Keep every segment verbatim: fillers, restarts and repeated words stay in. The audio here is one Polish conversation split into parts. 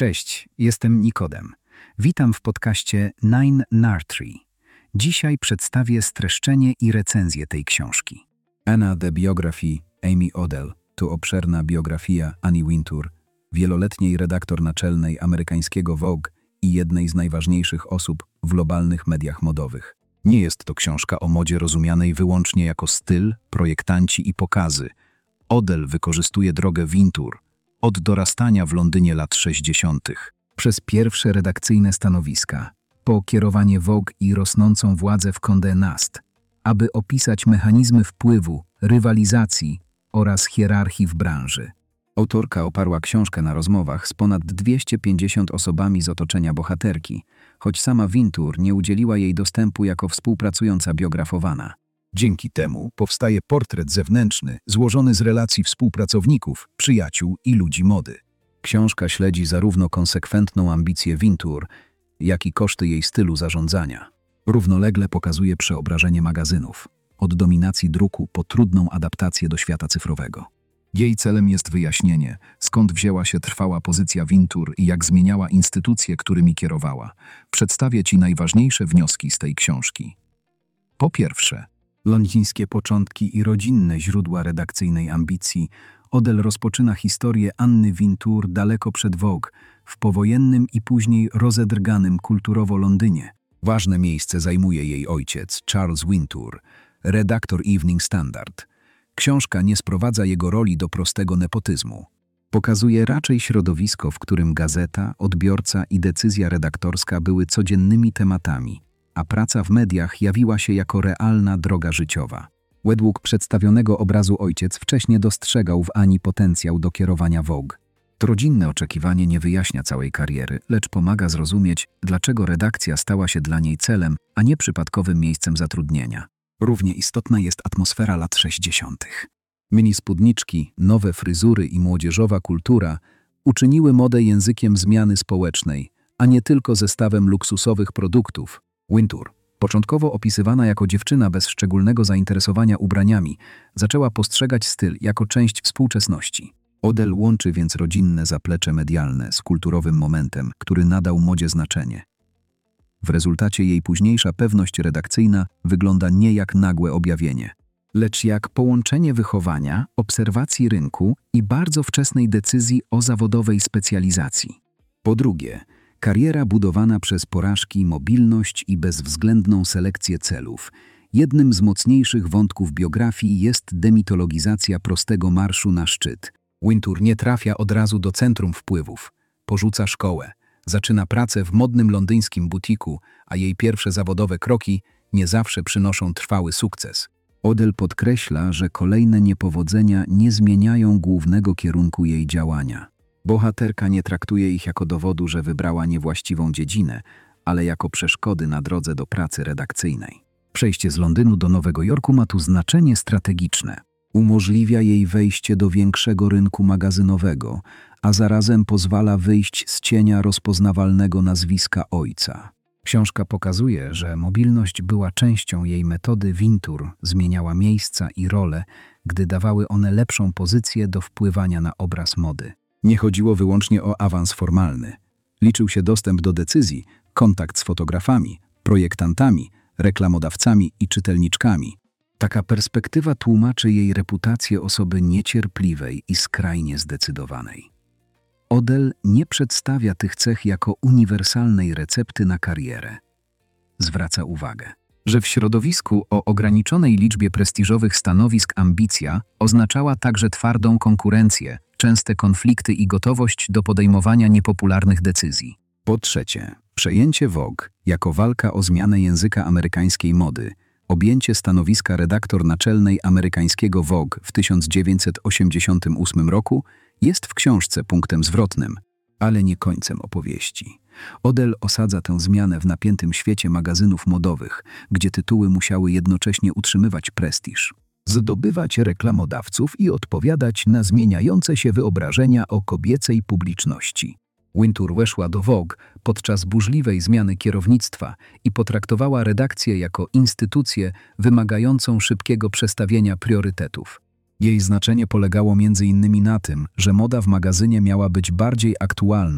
Cześć, jestem Nikodem. Witam w podcaście Nine Nartree. Dzisiaj przedstawię streszczenie i recenzję tej książki. Anna The Biography Amy Odell to obszerna biografia Annie Wintour, wieloletniej redaktor naczelnej amerykańskiego Vogue i jednej z najważniejszych osób w globalnych mediach modowych. Nie jest to książka o modzie rozumianej wyłącznie jako styl, projektanci i pokazy. Odell wykorzystuje drogę Wintour od dorastania w Londynie lat sześćdziesiątych. Przez pierwsze redakcyjne stanowiska, po kierowanie Vogue i rosnącą władzę w Condé Nast, aby opisać mechanizmy wpływu, rywalizacji oraz hierarchii w branży. Autorka oparła książkę na rozmowach z ponad dwieście pięćdziesięcioma osobami z otoczenia bohaterki, choć sama Wintour nie udzieliła jej dostępu jako współpracująca biografowana. Dzięki temu powstaje portret zewnętrzny złożony z relacji współpracowników, przyjaciół i ludzi mody. Książka śledzi zarówno konsekwentną ambicję Wintour, jak i koszty jej stylu zarządzania. Równolegle pokazuje przeobrażenie magazynów, od dominacji druku po trudną adaptację do świata cyfrowego. Jej celem jest wyjaśnienie, skąd wzięła się trwała pozycja Wintour i jak zmieniała instytucje, którymi kierowała. Przedstawię Ci najważniejsze wnioski z tej książki. Po pierwsze, Londyńskie początki i rodzinne źródła redakcyjnej ambicji. Odell rozpoczyna historię Anny Wintour daleko przed Vogue, w powojennym i później rozedrganym kulturowo Londynie. Ważne miejsce zajmuje jej ojciec, Charles Wintour, redaktor Evening Standard. Książka nie sprowadza jego roli do prostego nepotyzmu. Pokazuje raczej środowisko, w którym gazeta, odbiorca i decyzja redaktorska były codziennymi tematami, a praca w mediach jawiła się jako realna droga życiowa. Według przedstawionego obrazu ojciec wcześnie dostrzegał w Ani potencjał do kierowania Vogue. To rodzinne oczekiwanie nie wyjaśnia całej kariery, lecz pomaga zrozumieć, dlaczego redakcja stała się dla niej celem, a nie przypadkowym miejscem zatrudnienia. Równie istotna jest atmosfera lat sześćdziesiątych. Mini spódniczki, nowe fryzury i młodzieżowa kultura uczyniły modę językiem zmiany społecznej, a nie tylko zestawem luksusowych produktów. Wintour, początkowo opisywana jako dziewczyna bez szczególnego zainteresowania ubraniami, zaczęła postrzegać styl jako część współczesności. Odell łączy więc rodzinne zaplecze medialne z kulturowym momentem, który nadał modzie znaczenie. W rezultacie jej późniejsza pewność redakcyjna wygląda nie jak nagłe objawienie, lecz jak połączenie wychowania, obserwacji rynku i bardzo wczesnej decyzji o zawodowej specjalizacji. Po drugie, kariera budowana przez porażki, mobilność i bezwzględną selekcję celów. Jednym z mocniejszych wątków biografii jest demitologizacja prostego marszu na szczyt. Wintour nie trafia od razu do centrum wpływów. Porzuca szkołę, zaczyna pracę w modnym londyńskim butiku, a jej pierwsze zawodowe kroki nie zawsze przynoszą trwały sukces. Odell podkreśla, że kolejne niepowodzenia nie zmieniają głównego kierunku jej działania. Bohaterka nie traktuje ich jako dowodu, że wybrała niewłaściwą dziedzinę, ale jako przeszkody na drodze do pracy redakcyjnej. Przejście z Londynu do Nowego Jorku ma tu znaczenie strategiczne. Umożliwia jej wejście do większego rynku magazynowego, a zarazem pozwala wyjść z cienia rozpoznawalnego nazwiska ojca. Książka pokazuje, że mobilność była częścią jej metody Wintour, zmieniała miejsca i role, gdy dawały one lepszą pozycję do wpływania na obraz mody. Nie chodziło wyłącznie o awans formalny. Liczył się dostęp do decyzji, kontakt z fotografami, projektantami, reklamodawcami i czytelniczkami. Taka perspektywa tłumaczy jej reputację osoby niecierpliwej i skrajnie zdecydowanej. Odell nie przedstawia tych cech jako uniwersalnej recepty na karierę. Zwraca uwagę, że w środowisku o ograniczonej liczbie prestiżowych stanowisk ambicja oznaczała także twardą konkurencję, częste konflikty i gotowość do podejmowania niepopularnych decyzji. Po trzecie, przejęcie Vogue jako walka o zmianę języka amerykańskiej mody, objęcie stanowiska redaktor naczelnej amerykańskiego Vogue w tysiąc dziewięćset osiemdziesiątym ósmym roku jest w książce punktem zwrotnym, ale nie końcem opowieści. Odell osadza tę zmianę w napiętym świecie magazynów modowych, gdzie tytuły musiały jednocześnie utrzymywać prestiż, zdobywać reklamodawców i odpowiadać na zmieniające się wyobrażenia o kobiecej publiczności. Wintour weszła do Vogue podczas burzliwej zmiany kierownictwa i potraktowała redakcję jako instytucję wymagającą szybkiego przestawienia priorytetów. Jej znaczenie polegało między innymi na tym, że moda w magazynie miała być bardziej aktualna,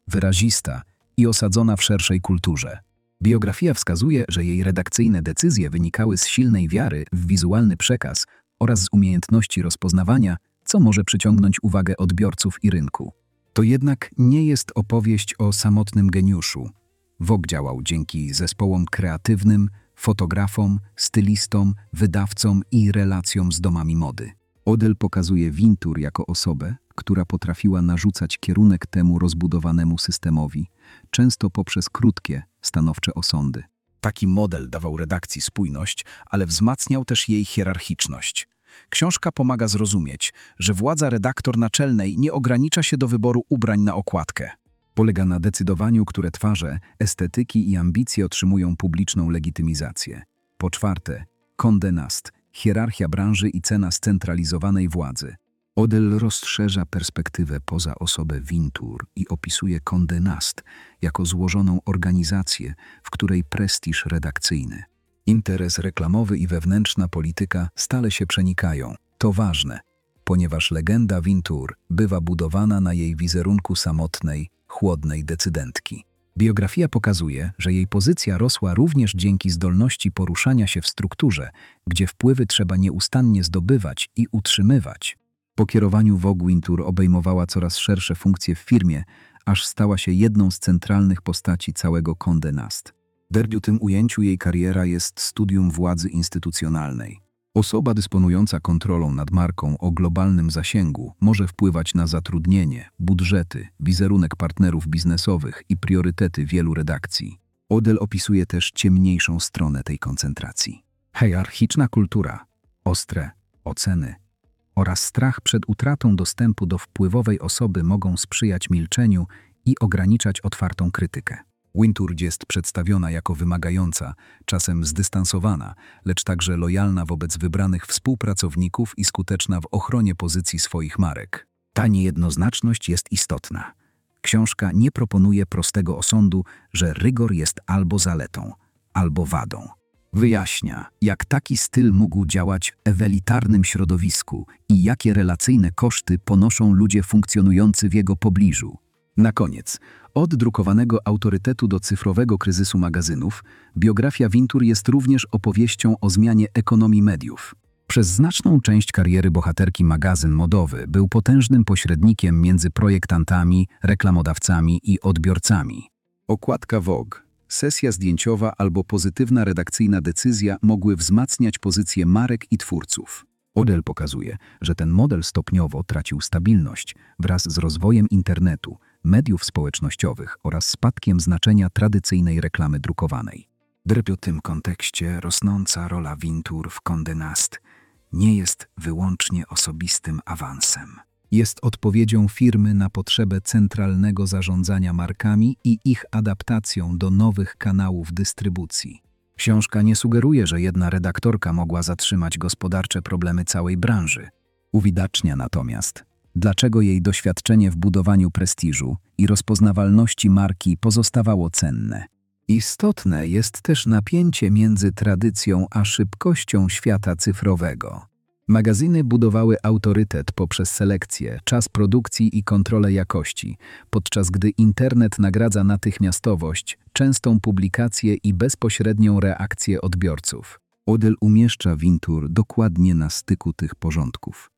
wyrazista i osadzona w szerszej kulturze. Biografia wskazuje, że jej redakcyjne decyzje wynikały z silnej wiary w wizualny przekaz oraz z umiejętności rozpoznawania, co może przyciągnąć uwagę odbiorców i rynku. To jednak nie jest opowieść o samotnym geniuszu. Vogue działał dzięki zespołom kreatywnym, fotografom, stylistom, wydawcom i relacjom z domami mody. Odell pokazuje Wintour jako osobę, która potrafiła narzucać kierunek temu rozbudowanemu systemowi, często poprzez krótkie, stanowcze osądy. Taki model dawał redakcji spójność, ale wzmacniał też jej hierarchiczność. Książka pomaga zrozumieć, że władza redaktor naczelnej nie ogranicza się do wyboru ubrań na okładkę. Polega na decydowaniu, które twarze, estetyki i ambicje otrzymują publiczną legitymizację. Po czwarte, Condé Nast, hierarchia branży i cena scentralizowanej władzy. Odell rozszerza perspektywę poza osobę Wintour i opisuje Condé Nast jako złożoną organizację, w której prestiż redakcyjny, interes reklamowy i wewnętrzna polityka stale się przenikają. To ważne, ponieważ legenda Wintour bywa budowana na jej wizerunku samotnej, chłodnej decydentki. Biografia pokazuje, że jej pozycja rosła również dzięki zdolności poruszania się w strukturze, gdzie wpływy trzeba nieustannie zdobywać i utrzymywać. Po kierowaniu Vogue Wintour obejmowała coraz szersze funkcje w firmie, aż stała się jedną z centralnych postaci całego Condé Nast. W debiutowym ujęciu jej kariera jest studium władzy instytucjonalnej. Osoba dysponująca kontrolą nad marką o globalnym zasięgu może wpływać na zatrudnienie, budżety, wizerunek partnerów biznesowych i priorytety wielu redakcji. Odell opisuje też ciemniejszą stronę tej koncentracji. Hierarchiczna kultura, ostre oceny oraz strach przed utratą dostępu do wpływowej osoby mogą sprzyjać milczeniu i ograniczać otwartą krytykę. Wintour jest przedstawiona jako wymagająca, czasem zdystansowana, lecz także lojalna wobec wybranych współpracowników i skuteczna w ochronie pozycji swoich marek. Ta niejednoznaczność jest istotna. Książka nie proponuje prostego osądu, że rygor jest albo zaletą, albo wadą. Wyjaśnia, jak taki styl mógł działać w elitarnym środowisku i jakie relacyjne koszty ponoszą ludzie funkcjonujący w jego pobliżu. Na koniec, od drukowanego autorytetu do cyfrowego kryzysu magazynów, biografia Wintour jest również opowieścią o zmianie ekonomii mediów. Przez znaczną część kariery bohaterki magazyn modowy był potężnym pośrednikiem między projektantami, reklamodawcami i odbiorcami. Okładka Vogue, sesja zdjęciowa albo pozytywna redakcyjna decyzja mogły wzmacniać pozycje marek i twórców. Odell pokazuje, że ten model stopniowo tracił stabilność wraz z rozwojem internetu, mediów społecznościowych oraz spadkiem znaczenia tradycyjnej reklamy drukowanej. W tym kontekście rosnąca rola Wintour w Condé Nast nie jest wyłącznie osobistym awansem. Jest odpowiedzią firmy na potrzebę centralnego zarządzania markami i ich adaptacją do nowych kanałów dystrybucji. Książka nie sugeruje, że jedna redaktorka mogła zatrzymać gospodarcze problemy całej branży. Uwidacznia natomiast, dlaczego jej doświadczenie w budowaniu prestiżu i rozpoznawalności marki pozostawało cenne. Istotne jest też napięcie między tradycją a szybkością świata cyfrowego. Magazyny budowały autorytet poprzez selekcję, czas produkcji i kontrolę jakości, podczas gdy internet nagradza natychmiastowość, częstą publikację i bezpośrednią reakcję odbiorców. Odell umieszcza Wintour dokładnie na styku tych porządków.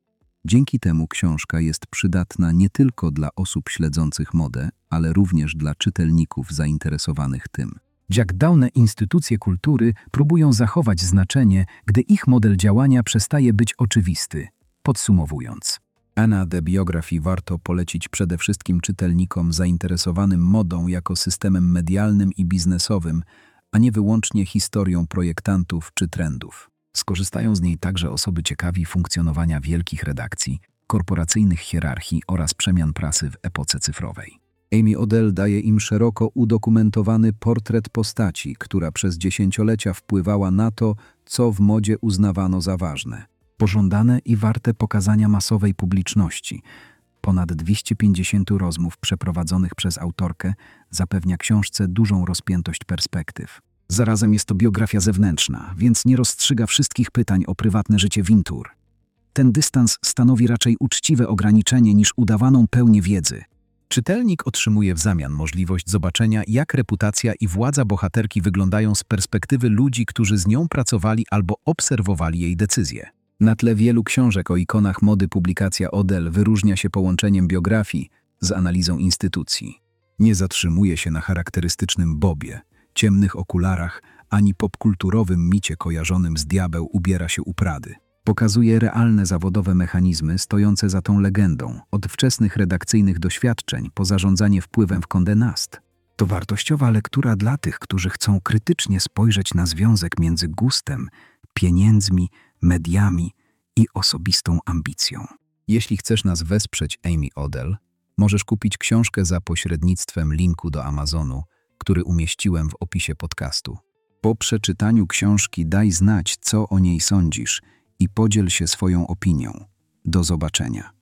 Dzięki temu książka jest przydatna nie tylko dla osób śledzących modę, ale również dla czytelników zainteresowanych tym. Jak dawne instytucje kultury próbują zachować znaczenie, gdy ich model działania przestaje być oczywisty. Podsumowując, Anna The Biography warto polecić przede wszystkim czytelnikom zainteresowanym modą jako systemem medialnym i biznesowym, a nie wyłącznie historią projektantów czy trendów. Skorzystają z niej także osoby ciekawi funkcjonowania wielkich redakcji, korporacyjnych hierarchii oraz przemian prasy w epoce cyfrowej. Amy Odell daje im szeroko udokumentowany portret postaci, która przez dziesięciolecia wpływała na to, co w modzie uznawano za ważne. Pożądane i warte pokazania masowej publiczności. Ponad dwieście pięćdziesiąt rozmów przeprowadzonych przez autorkę zapewnia książce dużą rozpiętość perspektyw. Zarazem jest to biografia zewnętrzna, więc nie rozstrzyga wszystkich pytań o prywatne życie Wintour. Ten dystans stanowi raczej uczciwe ograniczenie niż udawaną pełnię wiedzy. Czytelnik otrzymuje w zamian możliwość zobaczenia, jak reputacja i władza bohaterki wyglądają z perspektywy ludzi, którzy z nią pracowali albo obserwowali jej decyzje. Na tle wielu książek o ikonach mody publikacja Odell wyróżnia się połączeniem biografii z analizą instytucji. Nie zatrzymuje się na charakterystycznym Bobie, ciemnych okularach, ani popkulturowym micie kojarzonym z Diabeł ubiera się u Prady. Pokazuje realne zawodowe mechanizmy stojące za tą legendą, od wczesnych redakcyjnych doświadczeń po zarządzanie wpływem w Condé Nast. To wartościowa lektura dla tych, którzy chcą krytycznie spojrzeć na związek między gustem, pieniędzmi, mediami i osobistą ambicją. Jeśli chcesz nas wesprzeć, Amy Odell, możesz kupić książkę za pośrednictwem linku do Amazonu, który umieściłem w opisie podcastu. Po przeczytaniu książki daj znać, co o niej sądzisz i podziel się swoją opinią. Do zobaczenia.